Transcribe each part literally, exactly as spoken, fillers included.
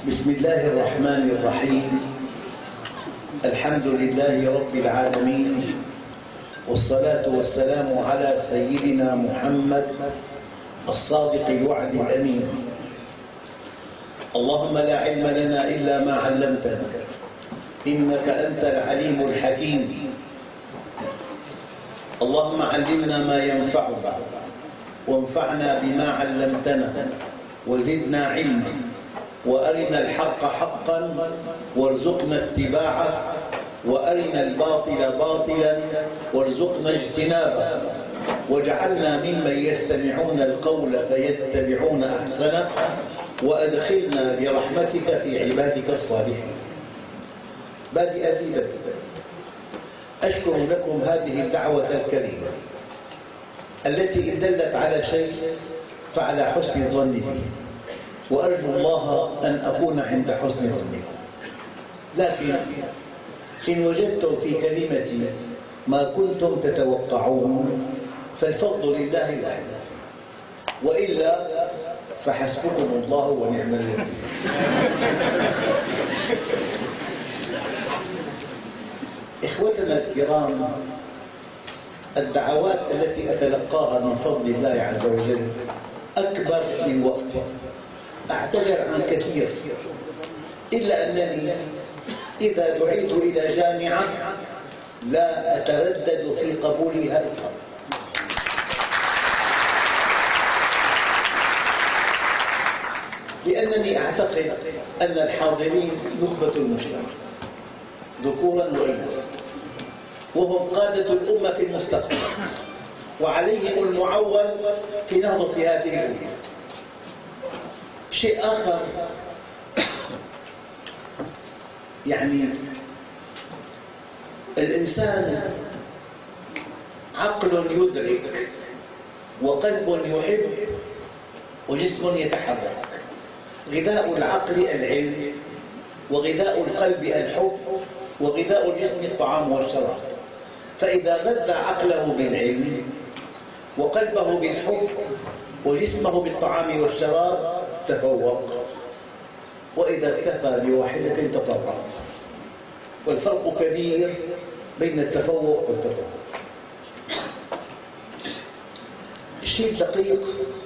بسم الله الرحمن الرحيم. الحمد لله رب العالمين، والصلاة والسلام على سيدنا محمد الصادق الوعد الأمين. اللهم لا علم لنا إلا ما علمتنا، إنك أنت العليم الحكيم. اللهم علمنا ما ينفعنا وانفعنا بما علمتنا وزدنا علما، وأرنا الحق حقا وارزقنا اتباعه، وأرنا الباطل باطلا وارزقنا اجتنابه، واجعلنا ممن يستمعون القول فيتبعون أحسنه، وأدخلنا برحمتك في عبادك الصالحين. بادئ ذي بدء أشكر لكم هذه الدعوة الكريمة التي إن دلت على شيء فعلى حسن الظن بي، وأرجو الله أن أكون عند حسن ظنكم. لكن إن وجدتم في كلمتي ما كنتم تتوقعون فالفضل لله وحده، وإلا فحسبكم الله ونعم الوكيل. إخوتنا الكرام، الدعوات التي أتلقاها من فضل الله عز وجل أكبر من وقتي، أعتذر عن كثير، إلا أنني إذا دعيت إلى جامعة لا أتردد في قبولها إطلاقا، لأنني أعتقد أن الحاضرين نخبة المجتمع ذكورا وإناثا، وهم قادة الأمة في المستقبل، وعليهم المعول في نهضة هذه الأمة. شيء آخر، يعني الإنسان عقل يدرك وقلب يحب وجسم يتحرك. غذاء العقل العلم، وغذاء القلب الحب، وغذاء الجسم الطعام والشراب. فإذا غذى عقله بالعلم وقلبه بالحب وجسمه بالطعام والشراب تفوق، وإذا اكتفى بواحدة تطرف. والفرق كبير بين التفوق والتطرف. الشيء الدقيق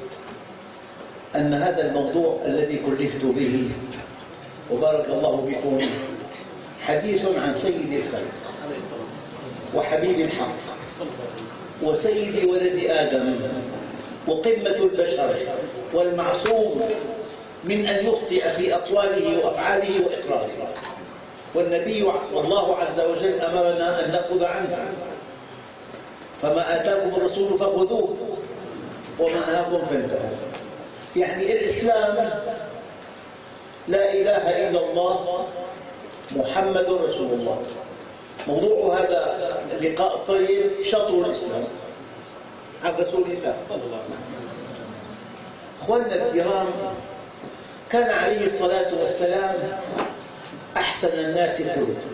أن هذا الموضوع الذي كلفت به، وبارك الله بكم، حديث عن سيد الخلق وحبيب الحق وسيد ولد آدم وقمة البشر والمعصوم من أن يخطئ في أقواله وأفعاله وإقراره. والنبي والله عز وجل أمرنا أن نأخذ عنه، فما آتاكم الرسول فخذوه وما نهاكم فانتهوا. يعني الإسلام لا إله إلا الله محمد رسول الله. موضوع هذا اللقاء الطيب شطر الإسلام عن رسول الله صلى الله عليه وسلم. أخواننا الكرام، كان عليه الصلاة والسلام أحسن الناس خلقا،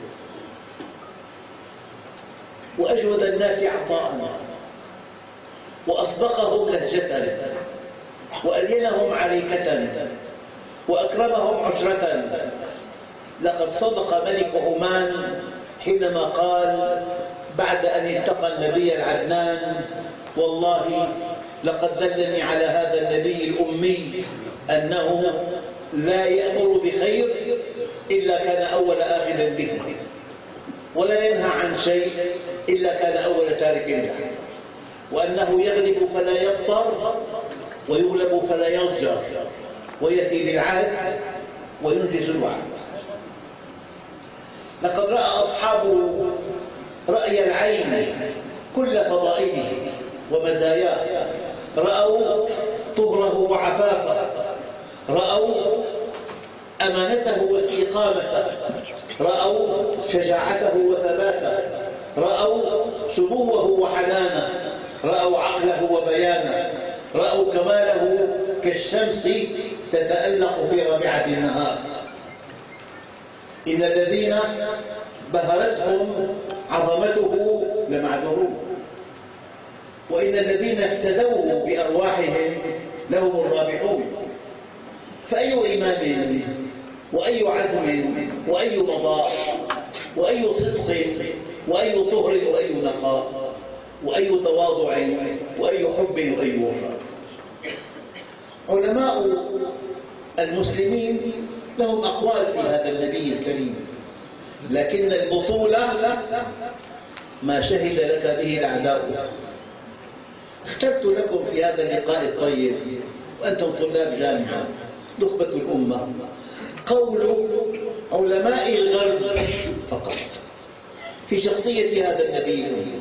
وأجود الناس عطاء، وأصدقهم لهجة، وألينهم عريكة، وأكرمهم عشرة. لقد صدق ملك عمان حينما قال بعد أن التقى النبي العدنان: والله لقد دلني على هذا النبي الأمي أنه لا يأمر بخير إلا كان أول آخذ به، ولا ينهى عن شيء إلا كان أول تارك له، وأنه يغلب فلا يبطر ويغلب فلا يضجر، ويفي بالعهد وينجز الوعد. لقد رأى أصحابه رأي العين كل فضائله ومزاياه، رأوا طهره وعفافه، رأوا أمانته واستقامته، رأوا شجاعته وثباته، رأوا سموه وحنانه، رأوا عقله وبيانه، رأوا كماله كالشمس تتألق في رابعة النهار. إن الذين بهرتهم عظمته لمعذورون، وإن الذين افتدوا بأرواحهم لهم الرابحون. فأي إمام وأي عزم وأي مضاء وأي صدق وأي طهر وأي نقاء وأي تواضع وأي حب وأي وفاء. علماء المسلمين لهم أقوال في هذا النبي الكريم، لكن البطولة ما شهد لك به الأعداء. اخترت لكم في هذا اللقاء الطيب وأنتم طلاب جامعة نخبة الأمة قول علماء الغرب فقط في شخصية هذا النبي الأمي.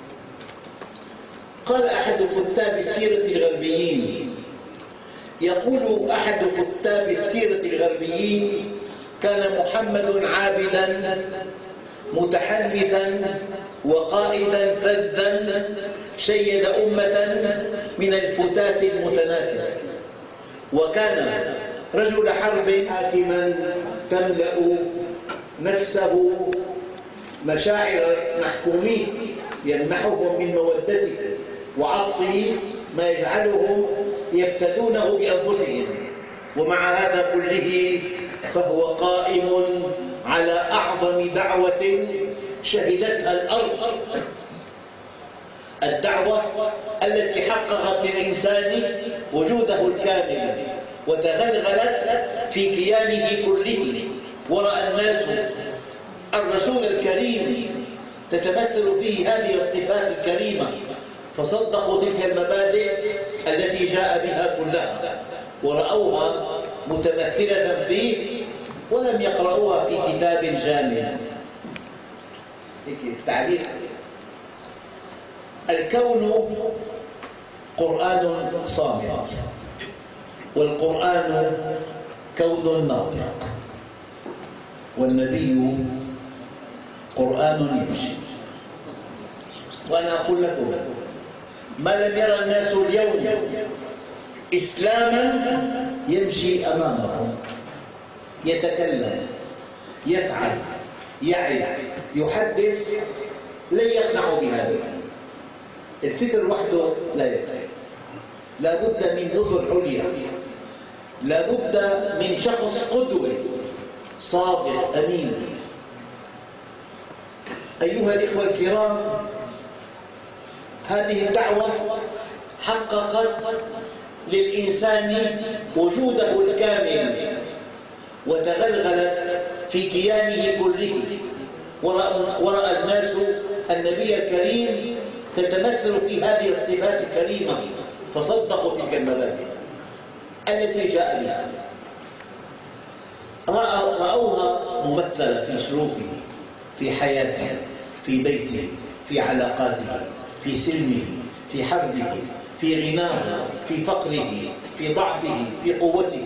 قال أحد كتاب السيرة الغربيين، يقول أحد كتاب السيرة الغربيين: كان محمد عابدا متحنثا وقائدا فذا شيد أمة من الفتات المتناثرة، وكان رجل حرب حاكما تملأ نفسه مشاعر محكوميه يمنحهم من مودته وعطفه ما يجعلهم يفتدونه بأنفسهم، ومع هذا كله فهو قائم على أعظم دعوة شهدتها الأرض، الدعوة التي حققت للإنسان وجوده الكامل وتغلغلت في كيانه كله، ورأى الناس الرسول الكريم تتمثل فيه هذه الصفات الكريمة، فصدقوا تلك المبادئ التي جاء بها كلها ورأوها متمثلة فيه ولم يقرأوها في كتاب جامع. التعليق: الكون قرآن صامت، والقرآن كون ناطق، والنبي قرآن يمشي. وأنا أقول لكم ما لم يرى الناس اليوم إسلاما يمشي أمامهم، يتكلم، يفعل، يعي، يحدث، لن يقنعوا بهذا. الفكر وحده لا يكفي، لا بد من نظر عليا، لا بد من شخص قدوة صادق أمين. أيها الإخوة الكرام، هذه الدعوة حققت للإنسان وجوده الكامل وتغلغلت في كيانه كله، ورأى الناس النبي الكريم تتمثل في هذه الصفات الكريمة، فصدقوا تلك المبادئ التي جاء بها، رأوها ممثلة في سلوكه، في حياته، في بيته، في علاقاته، في سلمه، في حربه، في غناه، في فقره، في ضعفه، في قوته.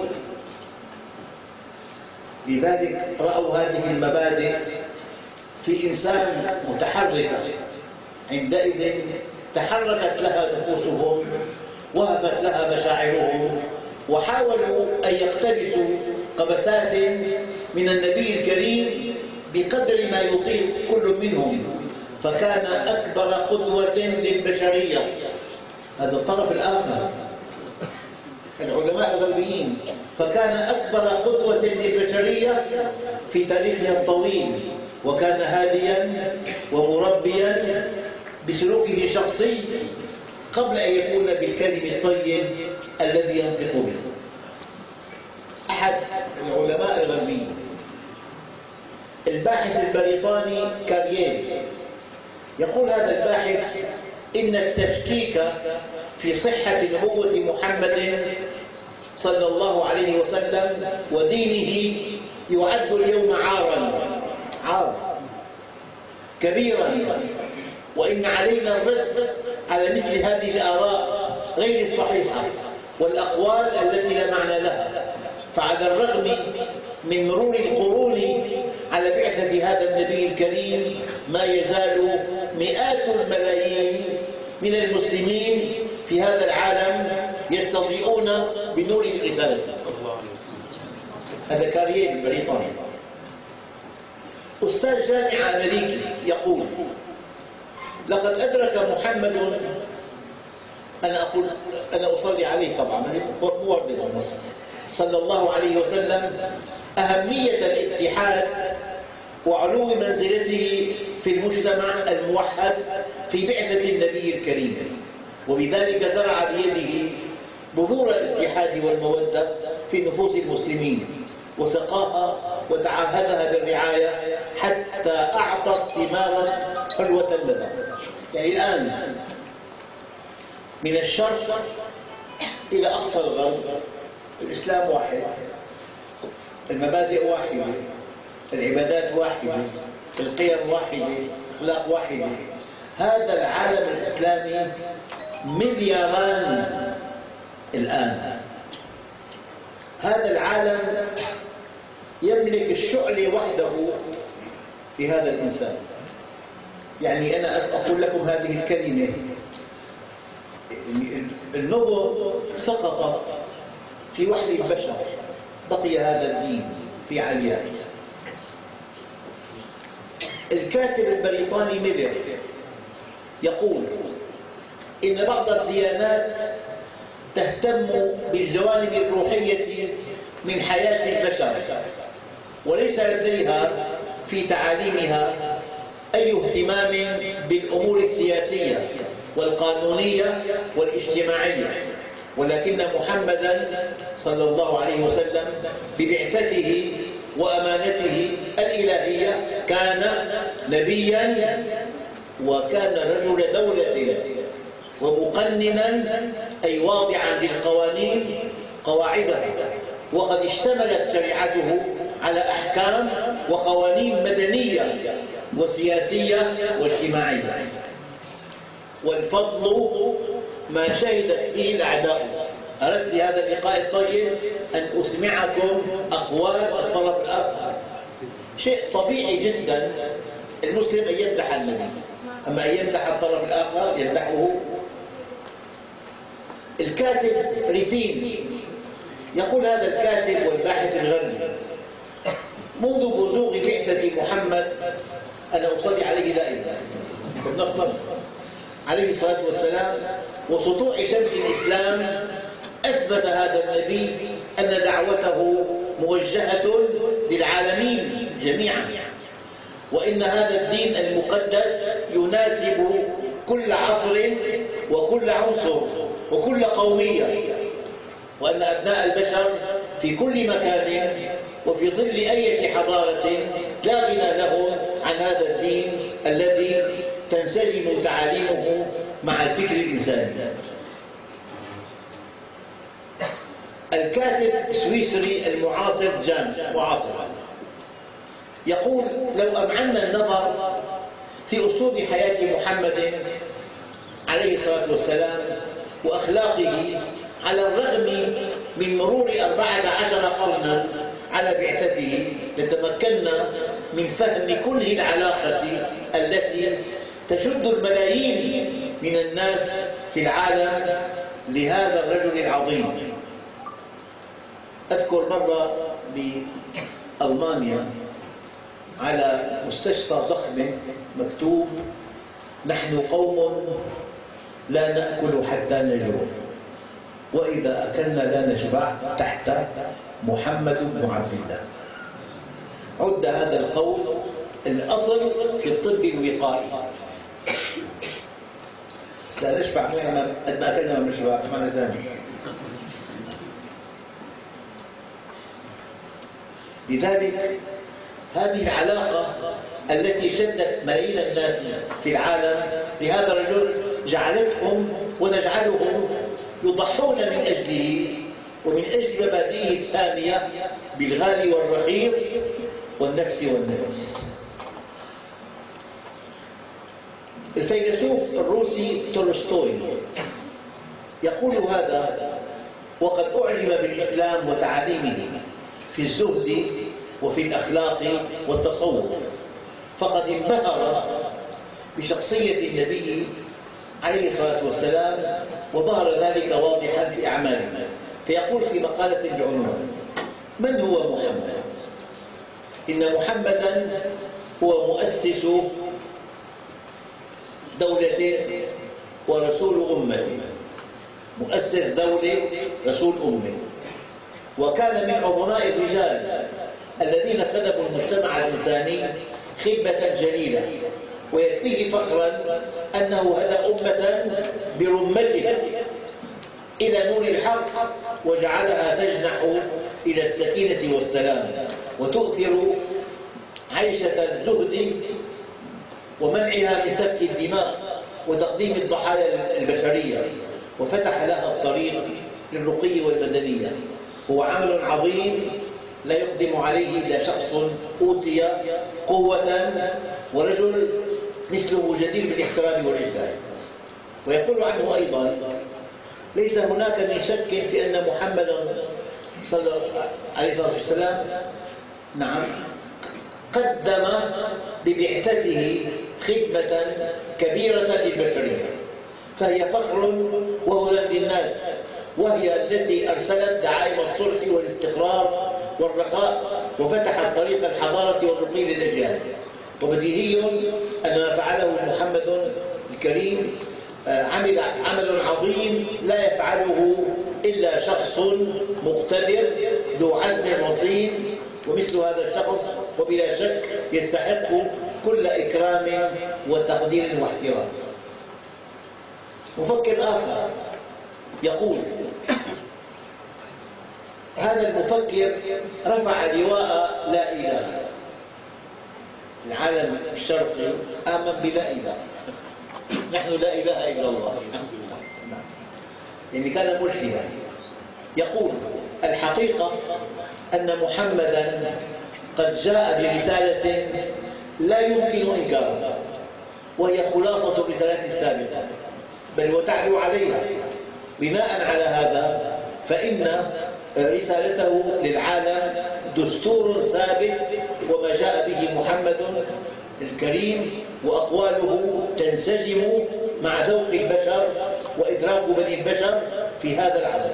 لذلك رأوا هذه المبادئ في إنسان متحركة، عندئذ تحركت لها نفوسهم، وهفت لها مشاعرهم، وحاولوا أن يقتبسوا قبسات من النبي الكريم بقدر ما يطيق كل منهم، فكان أكبر قدوة للبشرية. هذا الطرف الآخر، العلماء الغربيين، فكان أكبر قدوة للبشرية في تاريخها الطويل، وكان هاديا ومربيا بسلوكه الشخصي قبل أن يكون بالكلم الطيب الذي ينطق به. أحد العلماء الغربيين الباحث البريطاني كارييل يقول هذا الباحث: إن التشكيك في صحة نبوة محمد صلى الله عليه وسلم ودينه يعد اليوم عارا عار كبيرا، وإن علينا الرد على مثل هذه الآراء غير الصحيحة والأقوال التي لا معنى لها. فعلى الرغم من مرور القرون على بعثة هذا النبي الكريم ما يزال مئات الملايين من المسلمين في هذا العالم يستضيئون بنور الرسالة. هذا كارييل البريطاني أستاذ جامعة أمريكي يقول: لقد أدرك محمد، أنا أقول أنا أصلي عليه طبعا، هذه مو وردة النص، صلى الله عليه وسلم أهمية الاتحاد وعلو منزلته في المجتمع الموحد في بعثة النبي الكريم، وبذلك زرع بيده بذور الاتحاد والمودة في نفوس المسلمين، وسقاها وتعهدها بالرعاية حتى أعطت ثمارا حلوة اللذة. يعني الآن من الشرق إلى أقصى الغرب الإسلام واحد، المبادئ واحدة، العبادات واحدة، القيم واحدة، الأخلاق واحدة. هذا العالم الإسلامي ملياران الآن. هذا العالم يملك الشعلة وحده لهذا الإنسان. يعني أنا أقول لكم هذه الكلمة، النظم سقطت في وحي البشر، بقي هذا الدين في علياء. الكاتب البريطاني ميلر يقول إن بعض الديانات تهتم بالجوانب الروحية من حياة البشر، وليس لديها في تعاليمها أي اهتمام بالأمور السياسية والقانونية والاجتماعية، ولكن محمداً صلى الله عليه وسلم ببعثته وأمانته الإلهية كان نبياً وكان رجل دولة ومقنناً، أي واضعاً للقوانين قواعدها، وقد اشتملت شريعته على أحكام وقوانين مدنية وسياسية واجتماعية. والفضل ما شهدت به الأعداء. أردت في هذا اللقاء الطيب أن أسمعكم أقوال الطرف الآخر. شيء طبيعي جدا المسلم أن يمدح النبي، أما أن يمدح الطرف الآخر يمدحه. الكاتب ريتين يقول، هذا الكاتب والباحث الغربي، منذ بزوغ بعثة محمد أنا أصلي عليه دائما بالنصر عليه الصلاة والسلام وسطوع شمس الإسلام، أثبت هذا النبي أن دعوته موجهة للعالمين جميعا، وإن هذا الدين المقدس يناسب كل عصر وكل عنصر وكل قومية، وأن أبناء البشر في كل مكان وفي ظل أي حضارة لا غنى لهم عن هذا الدين الذي تنسجم تعاليمه مع الفكر الإنساني. الكاتب السويسري المعاصر جان معاصر يقول، لو أمعنا النظر في أسلوب حياة محمد عليه الصلاة والسلام وأخلاقه على الرغم من مرور أربعة عشر قرنا على بعثته، لتمكنا من فهم كنه العلاقة التي تشد الملايين من الناس في العالم لهذا الرجل العظيم. أذكر مرة بألمانيا على مستشفى ضخمة مكتوب: نحن قوم لا نأكل حتى نجوع، وإذا أكلنا لا نشبع، تحت محمد بن عبد الله. عد هذا القول الأصل في الطب الوقائي. بس لا نشبع قد ما أكلنا ما نشبع، معنى ثاني. لذلك هذه العلاقة التي شدت ملايين الناس في العالم لهذا الرجل جعلتهم وتجعلهم يضحون من أجله ومن أجل مبادئه السامية بالغالي والرخيص والنفس والنفس. الفيلسوف الروسي تولستوي يقول هذا وقد أعجب بالإسلام وتعاليمه في الزهد وفي الأخلاق والتصوف، فقد انبهر بشخصية النبي عليه الصلاة والسلام وظهر ذلك واضحا في أعماله. فيقول في مقالة بعنوان: من هو محمد؟ إن محمدا هو مؤسس دولة ورسول أمة. مؤسس دولة، رسول أمة. وكان من عظماء الرجال الذين خدموا المجتمع الإنساني خدمة جليلة، ويكفيه فخرا أنه هدى أمة برمته إلى نور الحق وجعلها تجنح إلى السكينة والسلام وتؤثر عيشة الزهد ومنعها من سفك الدماء وتقديم الضحايا البشرية، وفتح لها الطريق للرقي والمدنية. هو عمل عظيم لا يقدم عليه إلا شخص أوتي قوة ورجل مثله جدير بالاحترام والإجلال. ويقول عنه أيضا: ليس هناك من شك في أن محمدا صلى الله عليه وسلم نعم قدم ببعثته خدمة كبيرة للبشرية، فهي فخر وهدى للناس، وهي التي أرسلت دعائم الصلح والاستقرار والرخاء وفتحت طريق الحضارة والرقي للأجيال. وبديهي أن ما فعله محمد الكريم عمل عمل عظيم لا يفعله إلا شخص مقتدر ذو عزم رصين، ومثل هذا الشخص وبلا شك يستحق كل إكرام وتقدير واحترام. مفكر آخر يقول: هذا المفكر رفع لواء لا إله. العالم الشرقي آمن بلا إله، نحن لا إله إلا الله، يعني كان ملحدا. يقول: الحقيقة أن محمدا قد جاء برسالة لا يمكن إنكارها، وهي خلاصة الرسالات السابقة، بل وتعلو عليها. بناء على هذا فإن رسالته للعالم دستور ثابت، وما جاء به محمد الكريم وأقواله تنسجم مع ذوق البشر وإدراك بني البشر في هذا العصر.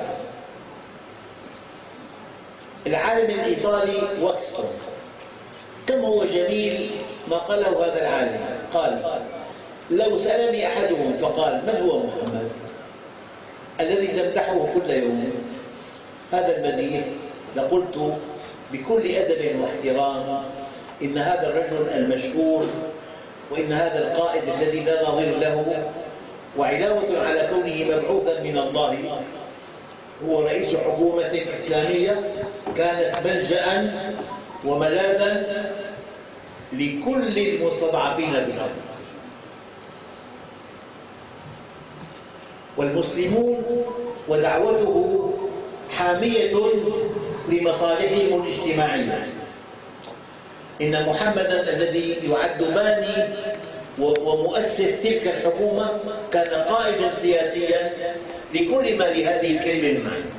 العالم الإيطالي واكستون كم هو جميل ما قاله هذا العالم. قال: لو سألني أحدهم فقال: من هو محمد الذي تمدحه كل يوم، هذا المديح، لقلت بكل أدب واحترام إن هذا الرجل المشهور، وإن هذا القائد الذي لا نظير له، وعلاوة على كونه مبعوثا من الله هو رئيس حكومة إسلامية كانت ملجأ وملاذا لكل المستضعفين في الأرض. والمسلمون ودعوته حامية لمصالحهم الاجتماعية. إن محمدا الذي يعد باني ومؤسس تلك الحكومة كان قائدا سياسيا لكل ما لهذه الكلمة من معنى.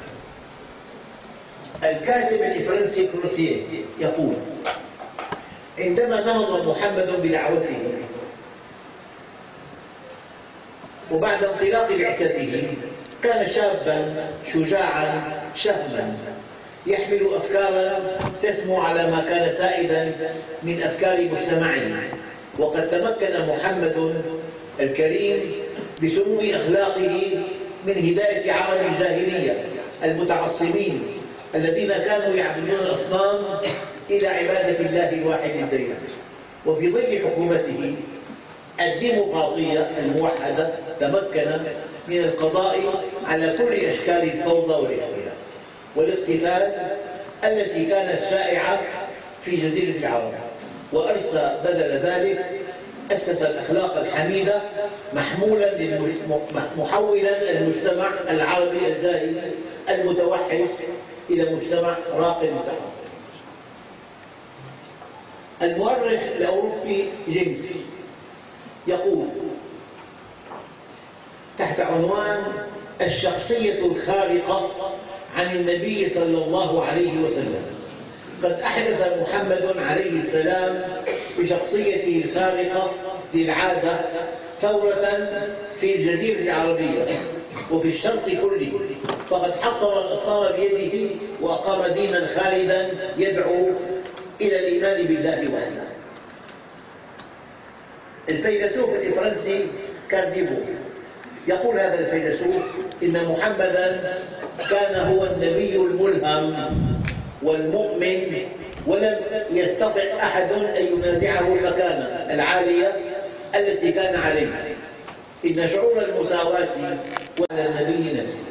الكاتب الفرنسي كروسيه يقول: عندما نهض محمد بدعوته وبعد انطلاق بعثته كان شابا شجاعا شهما يحمل أفكارا تسمو على ما كان سائدا من أفكار مجتمعه. وقد تمكن محمد الكريم بسمو أخلاقه من هداية عالم الجاهلية المتعصبين الذين كانوا يعبدون الأصنام إلى عبادة الله الواحد الديان. وفي ظل حكومته الديمقراطية الموحدة تمكن من القضاء على كل أشكال الفوضى والاختلاف والاقتتال التي كانت شائعة في جزيرة العرب، وأرسى بدل ذلك أسس الأخلاق الحميدة محمولا محولا المجتمع العربي الجاهلي المتوحش إلى مجتمع راق متحضر. المؤرخ الأوروبي جيمس يقول تحت عنوان الشخصية الخارقة عن النبي صلى الله عليه وسلم: قد أحدث محمد عليه السلام بشخصيته الخارقة للعادة ثورة في الجزيرة العربية وفي الشرق كله، فقد حطم الأصنام بيده وأقام دينا خالدا يدعو إلى الإيمان بالله وحده. الفيلسوف الفرنسي كارديفو يقول هذا الفيلسوف إن محمدا كان هو النبي الملهم والمؤمن، ولم يستطع أحد أن ينازعه المكانة العالية التي كان عليها. إن شعور المساواة على النبي نفسه.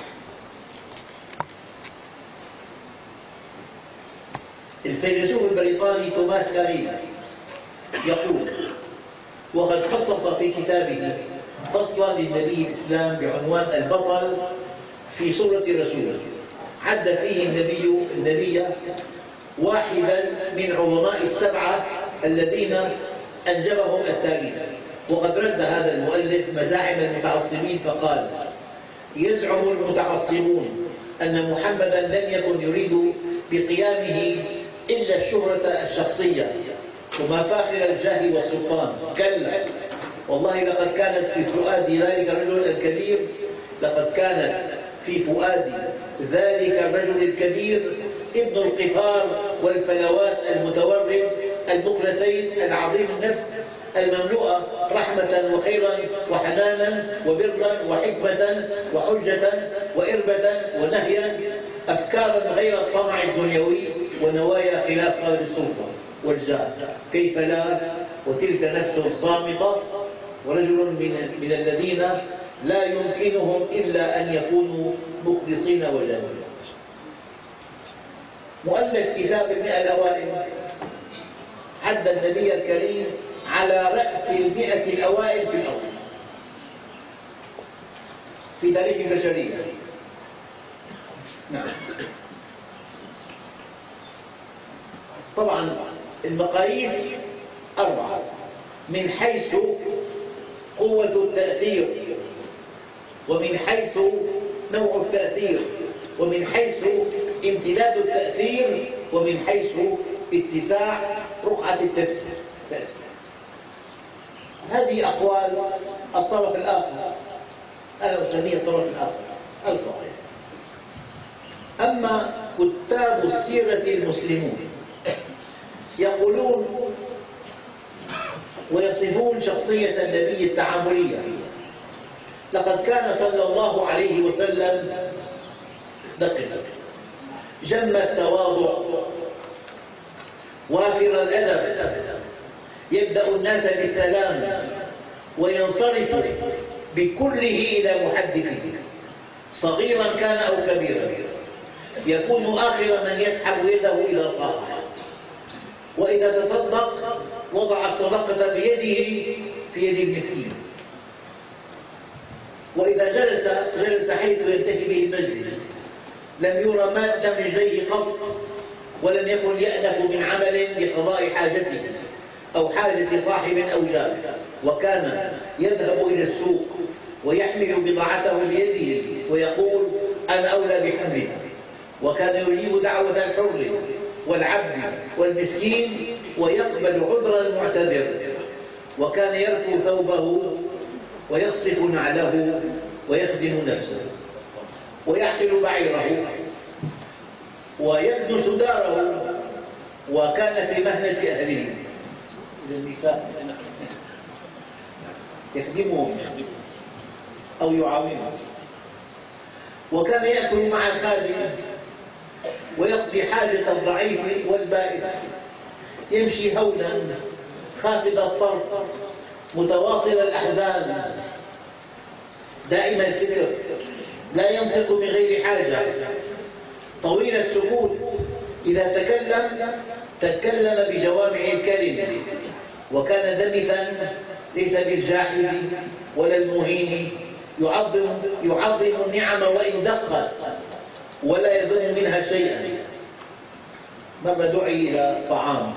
الفيلسوف البريطاني توماس كارين يقول: وقد خصص في كتابه فصلا للنبي الإسلام بعنوان البطل في سورة الرسول، عد فيه النبي النبي واحدا من عظماء السبعة الذين أنجبهم التاريخ. وقد رد هذا المؤلف مزاعم المتعصبين فقال: يزعم المتعصبون أن محمدا لم يكن يريد بقيامه إلا الشهرة الشخصية ومفاخر الجاه والسلطان. كلا والله، لقد كانت في فؤاد ذلك الرجل الكبير لقد كانت في فؤاد ذلك الرجل الكبير ابن القفار والفلوات المتورد المخلتين العظيم النفس المملوءة رحمة وخيرا وحنانا وبرا وحكمة وحجة وإربة ونهيا، أفكارا غير الطمع الدنيوي ونوايا خلاف طلب السلطة والجاه. كيف لا؟ وتلك نفس صامتة ورجل من, من الذين لا يمكنهم إلا أن يكونوا مخلصين وجاهدين. مؤلف كتاب المئة الأوائل عد النبي الكريم على رأس المئة الأوائل في الأرض في تاريخ البشرية. نعم، طبعا المقاييس أربعة من حيث قوة التأثير، ومن حيث نوع التأثير، ومن حيث امتداد التأثير، ومن حيث اتساع رقعة التأثير. هذه أقوال الطرف الآخر، أنا أسميه الطرف الآخر الفقيه. أما كتاب السيرة المسلمون يقولون ويصفون شخصية النبي التعاملية: لقد كان صلى الله عليه وسلم دقيقا جم التواضع وافر الأدب، يبدأ الناس بالسلام وينصرف بكله إلى محدثه صغيرا كان أو كبيرا، يكون آخر من يسحب يده إلى صاحبه، وإذا تصدق وضع الصدقة بيده في يد المسكين، وإذا جلس جلس حيث ينتهي به المجلس، لم يرى مادا رجليه قط، ولم يكن يأنف من عمل لقضاء حاجته أو حاجة صاحب أو جار، وكان يذهب إلى السوق ويحمل بضاعته بيده ويقول: أنا أولى بحملها. وكان يجيب دعوة الحر والعبد والمسكين ويقبل عذر المعتذر، وكان يرفو ثوبه ويخصف نعله ويخدم نفسه ويعقل بعيره ويكنس داره، وكان في مهنة أهله النساء يخدمهم أو يعاونهم، وكان يأكل مع الخادم ويقضي حاجة الضعيف والبائس، يمشي هولا خافض الطرف متواصل الأحزان دائم الفكر، لا ينطق من غير حاجة، طويل السكوت، إذا تكلم تكلم بجوامع الكلم، وكان دمثا ليس بالجاحد ولا المهين، يعظم يعظم النعم وإن دقت ولا يظن منها شيئا. مرة دعي إلى طعام،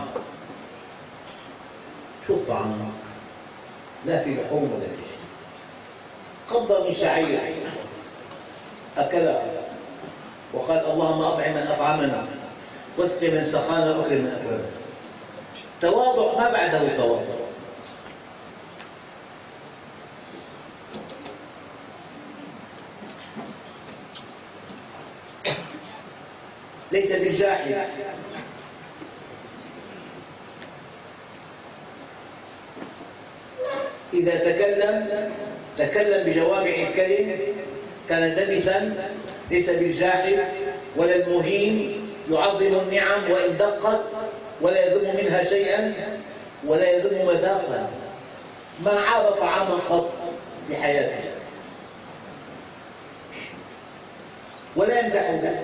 شو الطعام؟ لا في لحوم ولا في شيء، قبض من شعير أكلها وقال: اللهم أطعم من أطعمنا واسق من سقانا وأكرم من أكرمنا. تواضع ما بعده تواضع. ليس بالجاحد، إذا تكلم تكلم بجوامع الكلم، كان دمثا ليس بالجاحد ولا المهين، يعظم النعم وإن دقت ولا يذم منها شيئا ولا يذم مذاقا. ما عاب طعاما قط في حياته ولا يمدحه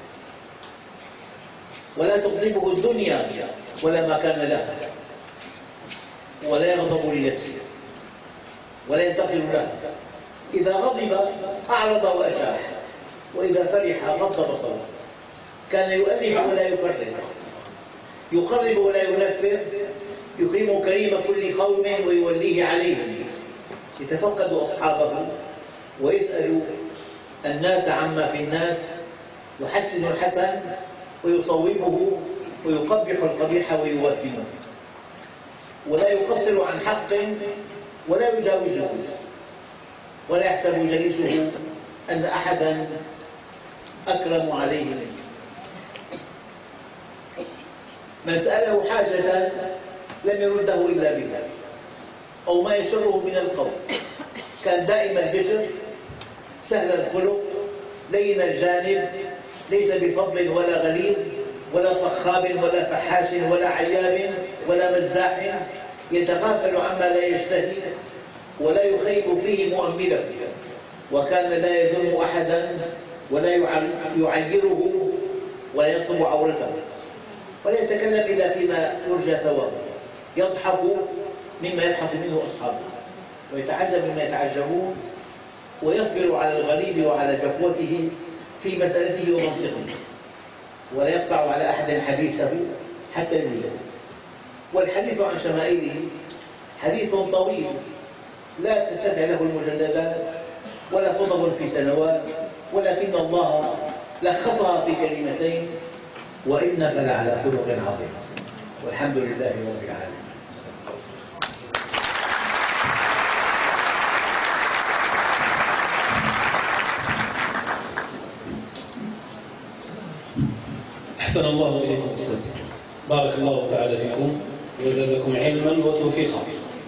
ولا تغضبه الدنيا ولا ما كان لها، ولا يغضب لنفسه ولا ينتقل لها. إذا غضب أعرض وأشاح، وإذا فرح غض بصره. كان يؤلف ولا يفرق، يقرب ولا ينفر، يكرم كريم كل قوم ويوليه عليهم. يتفقد أصحابه ويسأل الناس عما في الناس، يحسن الحسن ويصوبه ويقبح القبيح ويوهمه، ولا يقصر عن حق ولا يجاوزه، ولا يحسب جليسه أن أحدا أكرم عليه منه. من سأله حاجة لم يرده إلا بها أو ما يسره من القول. كان دائم البشر، سهل الخلق، لين الجانب، ليس بفضل ولا غليظ ولا صخاب ولا فحاش ولا عياب ولا مزاح، يتغافل عما لا يشتهي ولا يخيب فيه مؤمله. وكان لا يذم أحدا ولا يعيره ولا يطلب عورته ولا يتكلم إلا فيما يرجى ثوابه. يضحك مما يضحك منه أصحابه ويتعجب مما يتعجبون، ويصبر على الغريب وعلى جفوته في مسألته ومنطقه، ولا يقطع على أحد حديثه حتى يوجد. والحديث عن شمائله حديث طويل لا تتسع له المجلدات ولا خطب في سنوات، ولكن الله لخصها في كلمتين: وإنك لعلى خلق عظيم. والحمد لله رب العالمين. أحسن الله إليكم أستاذ، بارك الله تعالى فيكم وزادكم علما وتوفيقا.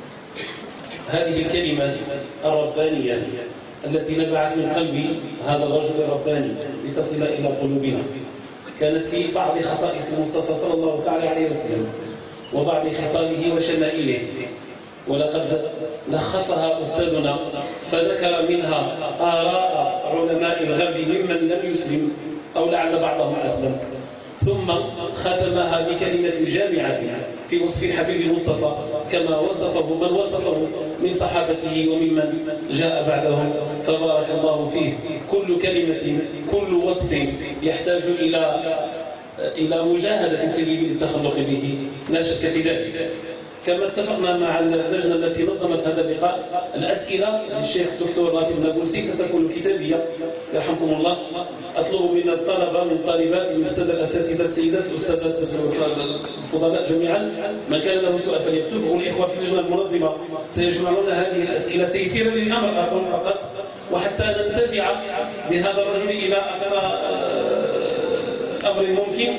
هذه الكلمة الربانية التي نبعت من قلب هذا الرجل الرباني لتصل إلى قلوبنا كانت في بعض خصائص المصطفى صلى الله تعالى عليه وسلم وبعض خصاله وشمائله، ولقد لخصها أستاذنا فذكر منها آراء علماء الغرب ممن لم يسلم أو لعل بعضهم أسلم، ثم ختمها بكلمة جامعة في وصف الحبيب المصطفى كما وصفه من وصفه من صحابته وممن جاء بعدهم، فبارك الله فيه. كل كلمة كل وصف يحتاج إلى إلى مجاهدة سيدي للتخلق به، لا شك في ذلك. كما اتفقنا مع اللجنة التي نظمت هذا اللقاء، الأسئلة للشيخ الدكتور راتب النابلسي ستكون كتابية يرحمكم الله. أطلب من الطلبة من طالبات من السادة الأساتذة السيدات الأستاذات الفضلاء جميعا من كان له سؤال فليكتبه. الإخوة في اللجنة المنظمة سيجمعون هذه الأسئلة تيسيرا للأمر أقول فقط، وحتى ننتفع بهذا الرجل إلى أقصى أمر ممكن.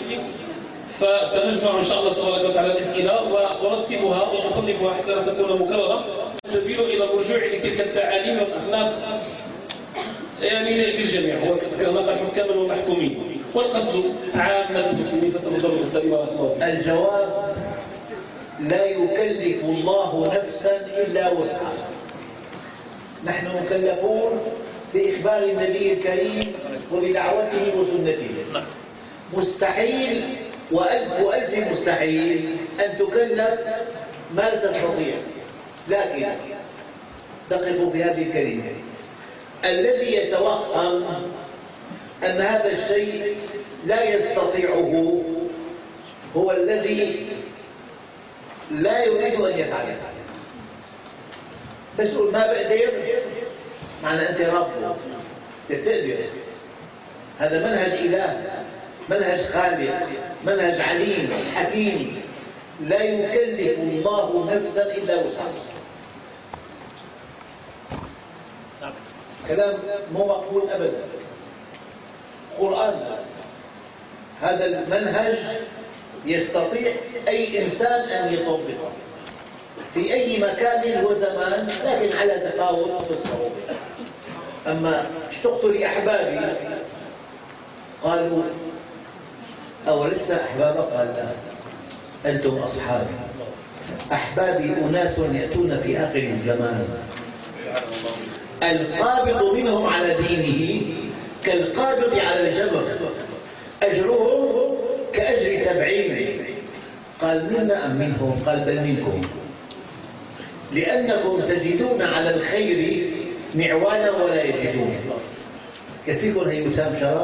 فسنجمع إن شاء الله تبارك وتعالى الأسئلة وأرتبها وأصنفها حتى لا تكون مكررة. السبيل إلى الرجوع لتلك التعاليم والأخلاق يعني للجميع، هو كما قال حكاما ومحكومين، والقصد عامة المسلمين. فتفضلوا بالسلام ورحمة الله. الجواب: لا يكلف الله نفسا إلا وسعها. نحن مكلفون بإخبار النبي الكريم وبدعوته وسنته. مستحيل وألف وألف مستحيل أن تكلف ما لا تستطيع. لكن دققوا في هذه الكلمة: الذي يتوهم أن هذا الشيء لا يستطيعه هو الذي لا يريد أن يفعله. بس يقول ما بقدر، معنى أنت رب تقدر. هذا منهج إله، منهج خالق، منهج عليم حكيم. لا يكلف الله نفسا إلا وسعها. كلام مو مقبول أبدا. قرآن هذا المنهج يستطيع أي إنسان أن يطبقه في أي مكان وزمان، لكن على تفاوت في الصعوبة. أما اشتقت لأحبابي قالوا أولسنا أحبابا؟ قال لا، أنتم أصحابي. أحبابي أناس يأتون في آخر الزمان، القابض منهم على دينه كالقابض على الجمر، أجرهم كأجر سبعين. قال منا أم منهم؟ قال بل منكم، لأنكم تجدون على الخير معوانا ولا يجدون. كيفكم هي وسام شرف؟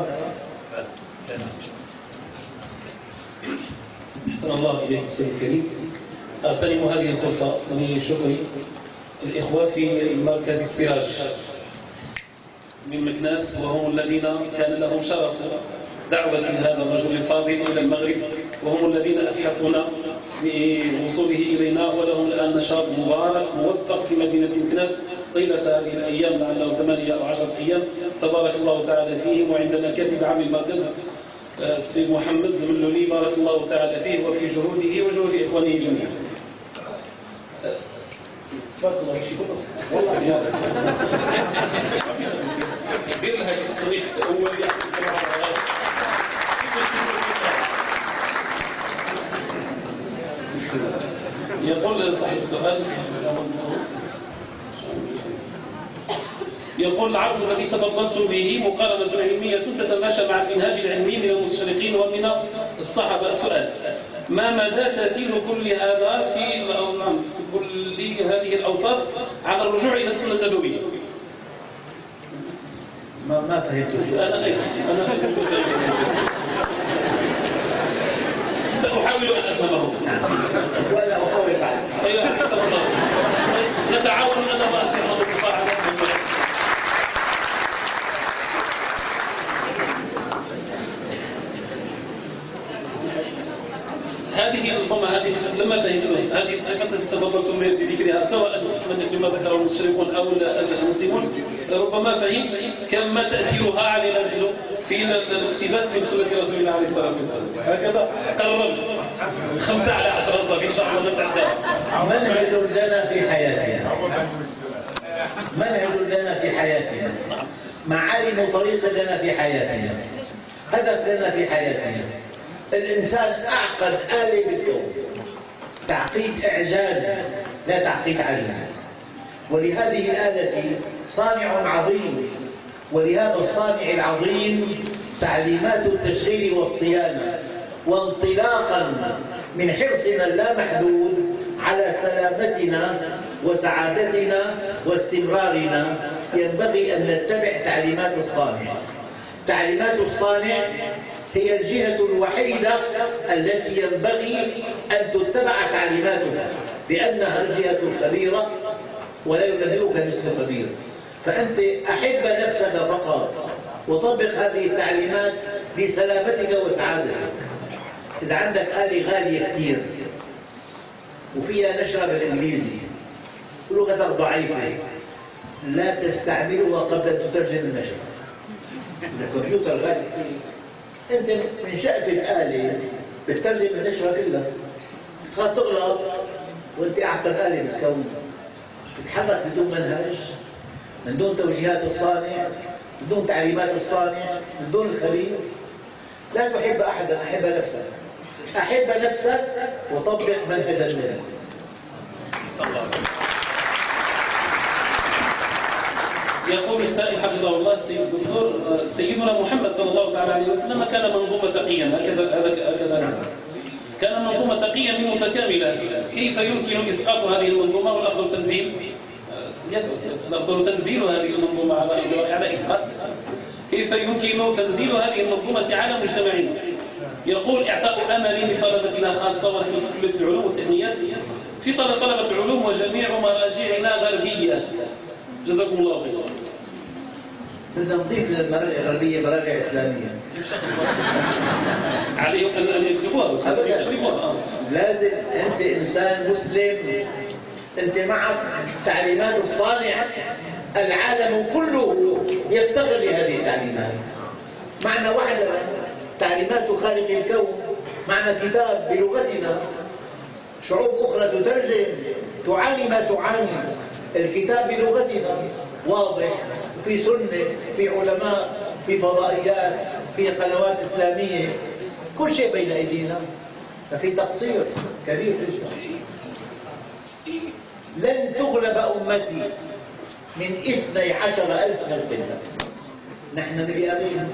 أحسن الله إليكم سيدي الكريم. أغتنم هذه الفرصة لشكر الإخوة في مركز السراج من مكناس، وهم الذين كان لهم شرف دعوة هذا الرجل الفاضل إلى المغرب، وهم الذين أتحفونا بوصوله إلينا، ولهم الآن نشاط مبارك موثق في مدينة مكناس طيلة هذه الأيام، لعله ثمانية أو عشرة أيام، تبارك الله تعالى فيهم. وعندنا الكاتب عام المركز السيد محمد الملولي، بارك الله تعالى فيه وفي جهوده وجهود إخوانه جميعا. بارك الله فيك. والله زيادة. دير لها تصريح أولي. يقول صاحب السؤال، يقول العرض الذي تفضلت به مقارنة علمية تتماشى مع المنهاج العلمي من المستشرقين ومن الصحابة. السؤال: ما مدى تأثير كل هذا في كل هذه الأوصاف على الرجوع إلى السنة النبوية؟ ما ما فهمت. أنا أيضا أنا سأحاول أن أفهمه ولا أحاول بعد. أيوة، حسب الله. نتعاون أنا وأنت على الدفاع. هذه الأمة هذه لما فهمتم هذه الصفات التي تفضلتم بذكرها، سواء كما ذكره المشركون أو المسلمون، ربما فهمت كم تأثيرها علينا في الاقتباس من سنة رسول الله عليه الصلاة والسلام. هكذا قررت خمسة على عشرة وصافي إن شاء الله نتعداها. منهج لنا في حياتنا، منهج لنا في حياتنا، معالم طريق لنا في حياتنا، هدف لنا في حياتنا. الإنسان أعقد آلة بالكون، تعقيد إعجاز لا تعقيد عجز، ولهذه الآلة صانع عظيم، ولهذا الصانع العظيم تعليمات التشغيل والصيانة، وانطلاقا من حرصنا اللامحدود على سلامتنا وسعادتنا واستمرارنا ينبغي أن نتبع تعليمات الصانع. تعليمات الصانع هي الجهة الوحيدة التي ينبغي أن تتبع تعليماتها، لأنها الجهة الخبيرة ولا يبلغك مثل خبير. فأنت أحب نفسك فقط وطبق هذه التعليمات لسلامتك وسعادتك. إذا عندك آلة غالية كثير وفيها نشرة بالإنجليزي ولغتك ضعيفة، لا تستعملها قبل أن تترجم النشرة. إذا الكمبيوتر غالي أنت من شأف الآلة بتترجم النشرة كلها، تخاف تغلط وأنت أعقد آلة بالكون، تتحرك بدون منهج، من دون توجيهات الصانع، بدون تعليمات الصانع، من دون الخبير. لا تحب أحدا، أحب نفسك، أحب نفسك وطبق منهج النبي صلى الله عليه وسلم. يقول السائل حفظه الله سيد الدكتور: سيدنا محمد صلى الله تعالى عليه وسلم كان منظومة تقيا، هكذا هكذا كان منظومة تقيا متكاملة، كيف يمكن إسقاط هذه المنظومة والأفضل تنزيل الأفضل تنزيل هذه المنظومة على على إسقاط؟ كيف يمكن تنزيل هذه المنظومة على مجتمعنا؟ يقول: إعطاء أمل لطلبتنا خاصة ونحن في كلية العلوم والتقنيات، في طلبة العلوم وجميع مراجعنا غربية، جزاكم الله خيرا. بدنا نضيف للمراجع الغربية مراجع إسلامية. عليهم أن يكتبوها بس يكتبوها. لازم أنت إنسان مسلم، أنت معك تعليمات الصانع، العالم كله يفتقر لهذه التعليمات. معنى واحدة تعليمات خالق الكون، معنى كتاب بلغتنا. شعوب أخرى تترجم تعاني ما تعاني، الكتاب بلغتنا واضح، في سنة، في علماء، في فضائيات، في قنوات إسلامية، كل شيء بين أيدينا، ففي تقصير كبير جدا. لن تغلب أمتي من اثني عشر ألف مبتدأ، نحن مليارين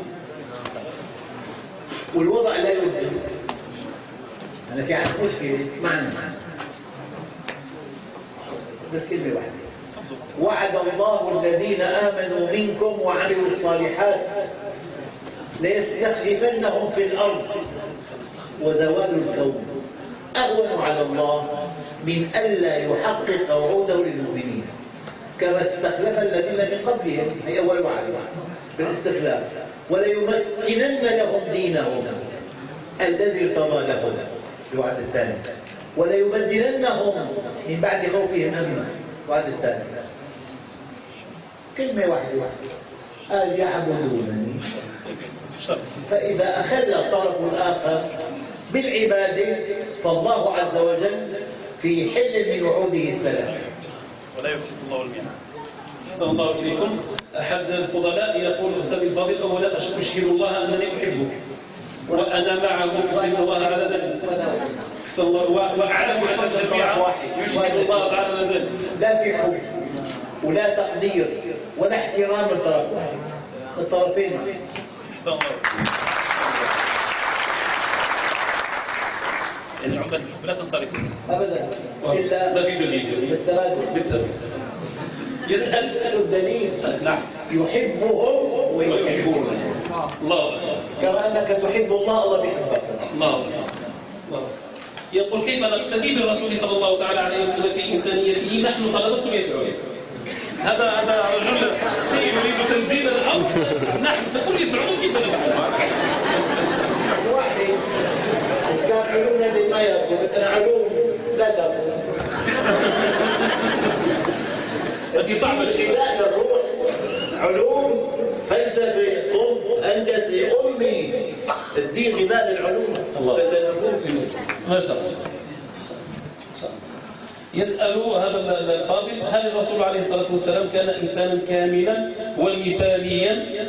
والوضع لا يوجد. أنا في عندي مشكلة معنا، بس كلمة واحدة: وعد الله الذين آمنوا منكم وعملوا الصالحات ليستخلفنهم في الأرض وزوال الكون أهون على الله من ألا يحقق وعوده للمؤمنين كما استخلف الذين من قبلهم. هي أول وعد بالاستخلاف. وليمكنن لهم دينهم الذي ارتضى لهم، الوعد الثاني. وليبدلنهم من بعد خوفهم أمنا، الوعد الثاني. كلمة واحدة: قال يعبدونني. فإذا أخل الطرف الآخر بالعبادة فالله عز وجل في حل من وعوده الثلاث. ولا يخلف الله الميعاد. أحسن الله إليكم. أحد الفضلاء يقول: أستاذ الفاضل، أولا أشهد الله أنني أحبك وأنا معه أشهد الله على ذلك. أحسن الله. وأعلم أن الجميع يشهد الله على ذلك. لا في حب ولا تقدير ولا احترام الطرف واحد، الطرفين معه. أحسن الله. يعني عقدة الحب لا تنصرف نفسها أبدا، إلا ما في بالغيزة بالتبادل. بالتبادل. يسأل الدليل: نعم، يحبهم ويحبونه. الله. كما أنك تحب الله، الله بيحبك. الله. الله. يقول: كيف نقتدي بالرسول صلى الله تعالى عليه وسلم في إنسانيته نحن طلبة كلية العلوم؟ هذا هذا رجل يريد تنزيل الأرض. نحن في كلية العلوم كيف نفعل؟ واحد إذا كان علوم هذه ما يبدو، بدنا علوم لا تبدو. هذه صعبة. غذاء الروح، علوم، فلسفة، طب، هندسة، أمي، الدين غذاء للعلوم. الله. ما شاء الله. يسأل هذا الفاضل: هل الرسول عليه الصلاة والسلام كان إنسانا كاملا ومثاليا؟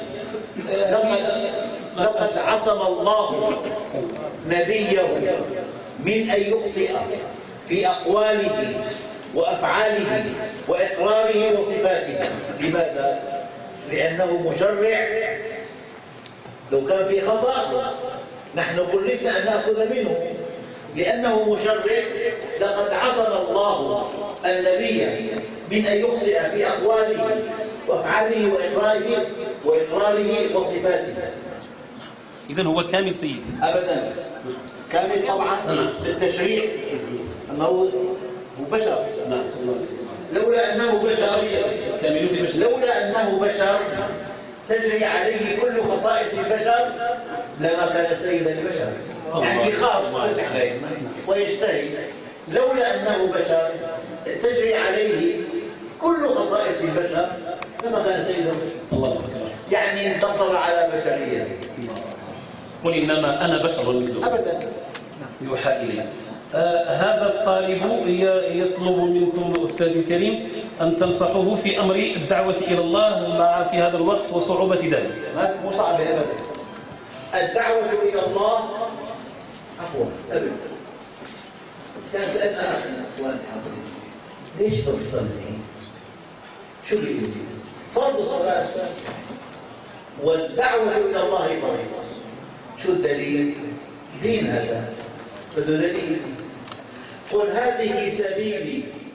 لقد عصم الله نبيه من أن يخطئ في أقواله وأفعاله وإقراره وصفاته. لماذا؟ لأنه مشرع. لو كان في خطأ نحن كلفنا أن نأخذ منه. لأنه مشرع لقد عصم الله النبي من أن يخطئ في أقواله وأفعاله وإقراره وإقراره وصفاته. إذن هو كامل سيد؟ أبدا، كامل طبعا بالتشريع، أما هو بشر. نعم. صلى الله عليه وسلم. لولا أنه بشر كامل في بشر. لولا أنه بشر تجري عليه كل خصائص البشر لما كان سيد البشر. يعني يخاف ويجتهد. لولا أنه بشر تجري عليه كل خصائص البشر لما كان سيد البشر. الله أكبر. يعني انتصر على بشريته. قل إنما أنا بشر مثلكم. أبدا. يوحى إليه. آه هذا الطالب يطلب منكم أستاذ الكريم أن تنصحوه في أمر الدعوة إلى الله مع في هذا الوقت وصعوبة ذلك. مو صعبة أبدا. الدعوة إلى الله عفوا أبدا. كان سألنا أخوان الحاضرين: ليش تصلي؟ شو اللي يجي؟ فرض الصلاة والدعوة إلى الله فرض. شو الدليل؟ دين هذا بده دليل. قل هذه سبيلي